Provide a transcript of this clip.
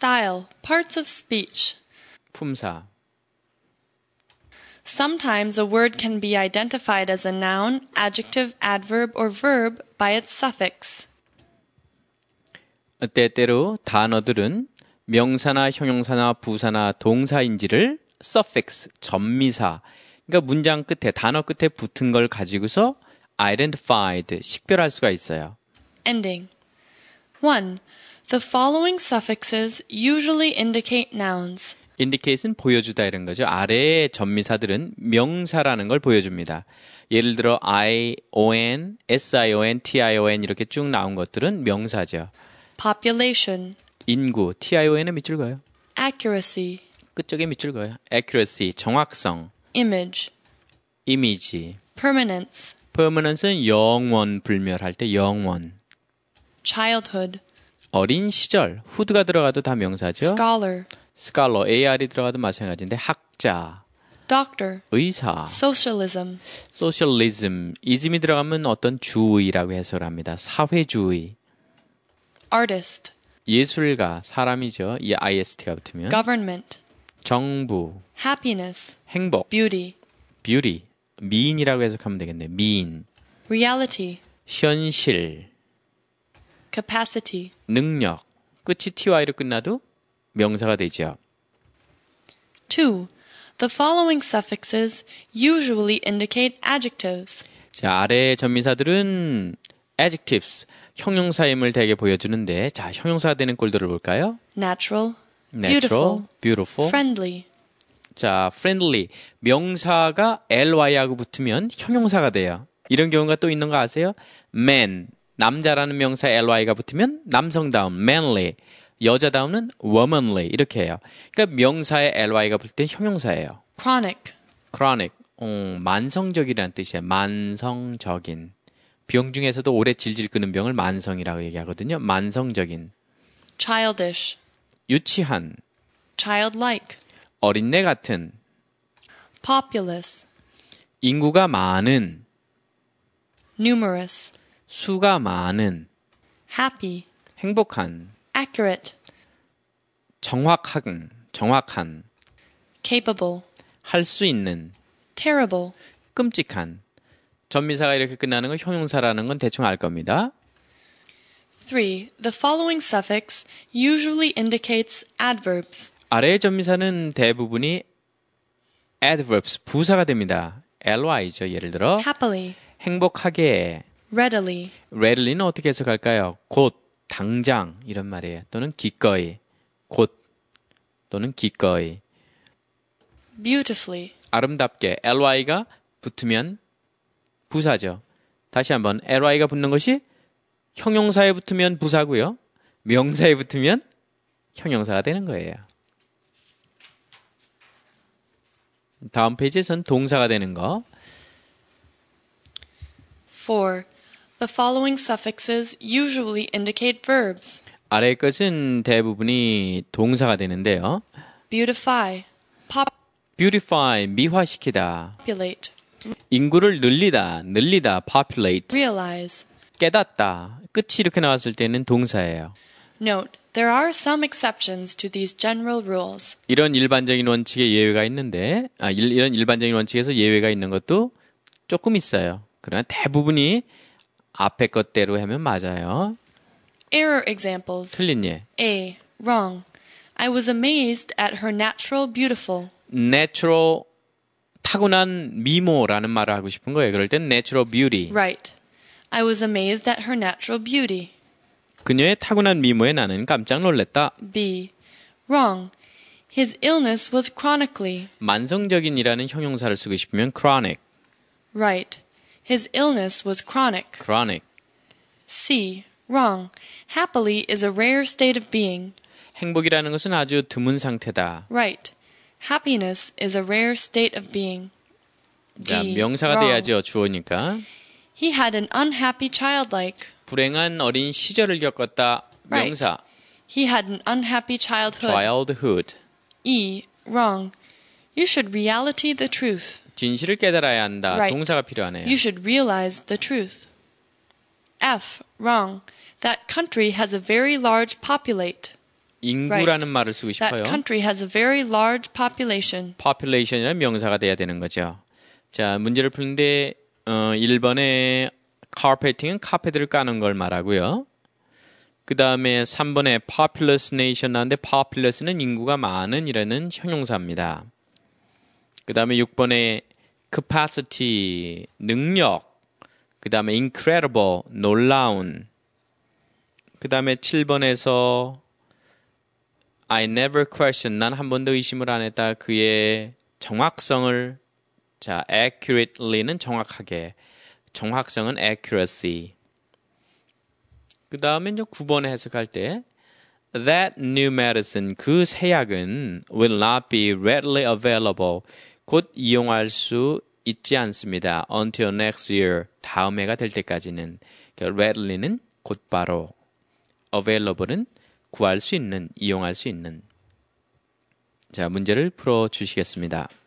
Style, parts of speech. 품사. Sometimes a word can be identified as a noun, adjective, adverb, or verb by its suffix. 때때로 단어들은 명사나 형용사나 부사나 동사인지를 suffix, 전미사, 그러니까 문장 끝에, 단어 끝에 붙은 걸 가지고서 identified, 식별할 수가 있어요. Ending. 1. The following suffixes usually indicate nouns. indicate은 보여주다 이런 거죠. 아래의 전미사들은 명사라는 걸 보여줍니다. 예를 들어 I, O-N, S-I-O-N, T-I-O-N 이렇게 쭉 나온 것들은 명사죠. Population. 인구, T-I-O-N은 밑줄 그어요. Accuracy. 끝쪽에 밑줄 그어요. accuracy, 정확성. Image. 이미지. Permanence. permanence는 영원, 불멸할 때 영원. Childhood. 어린 시절, 후드가 들어가도 다 명사죠. Scholar. scholar, AR이 들어가도 마찬가지인데 학자, Doctor. 의사, Socialism. socialism, 이즘이 들어가면 어떤 주의라고 해석을 합니다. 사회주의. Artist. 예술가, 사람이죠. 이 IST가 붙으면. Government. 정부, Happiness. 행복, Beauty. beauty, 미인이라고 해석하면 되겠네요. 미인, Reality. 현실, Capacity. 능력. 끝이 TY로 끝나도 명사가 되죠. 2. The following suffixes usually indicate adjectives. 자, 아래의 전미사들은 adjectives, 형용사임을 대개 보여주는데, 자, 형용사가 되는 꼴들을 볼까요? Natural. natural, beautiful. Friendly. 자, friendly. 명사가 ly하고 붙으면 형용사가 돼요. 이런 경우가 또 있는 거 아세요? man, 남자라는 명사 ly가 붙으면 남성다움, manly. 여자다움은 womanly. 이렇게 해요. 그러니까 명사에 ly가 붙을 때 형용사예요. Chronic. chronic, 만성적이라는 뜻이에요. 만성적인. 병 중에서도 오래 질질 끄는 병을 만성이라고 얘기하거든요. 만성적인. Childish. 유치한. Childlike. 어린애 같은. Populous. 인구가 많은. Numerous. 수가 많은. Happy. 행복한. Accurate. 정확한. Capable. 할 수 있는. Terrible. 끔찍한. 전미사가 이렇게 끝나는 건 형용사라는 건 대충 알 겁니다. 3. The following suffix usually indicates adverbs. 아래의 전미사는 대부분이 adverbs, 부사가 됩니다. ly죠. 예를 들어 Happily. 행복하게. Readily. readily는 어떻게 해석할까요? 곧, 당장 이런 말이에요. 또는 기꺼이, 곧 또는 기꺼이. Beautifully. 아름답게 ly가 붙으면 부사죠. 다시 한번 ly가 붙는 것이 형용사에 붙으면 부사고요. 명사에 붙으면 형용사가 되는 거예요. 다음 페이지에선 동사가 되는 거. 4. The following suffixes usually indicate verbs. 아래의 것은 대부분이 동사가 되는데요. Beautify. beautify, 미화시키다. Populate. 인구를 늘리다, populate. Realize. 깨닫다. 끝이 이렇게 나왔을 때는 동사예요. Note, there are some exceptions to these general rules. 이런 일반적인 원칙에 예외가 있는데, 이런 일반적인 원칙에서 예외가 있는 것도 조금 있어요. 그러나 대부분이 앞에 것대로 하면 맞아요. Error examples. 틀린 예. A. Wrong. I was amazed at her natural beautiful. natural, 타고난 미모라는 말을 하고 싶은 거예요. 그럴 땐 natural beauty. Right. I was amazed at her natural beauty. 그녀의 타고난 미모에 나는 깜짝 놀랐다. B. Wrong. His illness was chronically. 만성적인이라는 형용사를 쓰고 싶으면 chronic. Right. His illness was chronic. chronic. C. Wrong. Happily is a rare state of being. 행복이라는 것은 아주 드문 상태다. Right. Happiness is a rare state of being. 자, D. 명사가 Wrong. 돼야죠. 주어니까. He had an unhappy childlike. 불행한 어린 시절을 겪었다. 명사. Right. He had an unhappy childhood. childhood. E. Wrong. You should reality the truth. 진실을 깨달아야 한다. Right. 동사가 필요하네요. You should realize the truth. F. Wrong. That country has a very large populate. 인구라는 말을 쓰고 싶어요. That country has a very large population. population이라는 명사가 돼야 되는 거죠. 자, 문제를 푸는데 1번에 carpeting은 카페트를 까는 걸 말하고요. 그 다음에 3번에 populous nation 나왔는데 populous는 인구가 많은 이라는 형용사입니다. 그 다음에 6번에 capacity, 능력. 그 다음에 incredible, 놀라운. 그 다음에 7번에서 I never question, 난 한 번도 의심을 안 했다. 그의 정확성을, 자, accurately는 정확하게, 정확성은 accuracy. 그 다음에 이제 9번에 해석할 때 That new medicine, 그 새 약은 will not be readily available, 곧 이용할 수 있지 않습니다. Until next year, 다음 해가 될 때까지는. readily,는 곧바로, available은 구할 수 있는, 이용할 수 있는. 자, 문제를 풀어 주시겠습니다.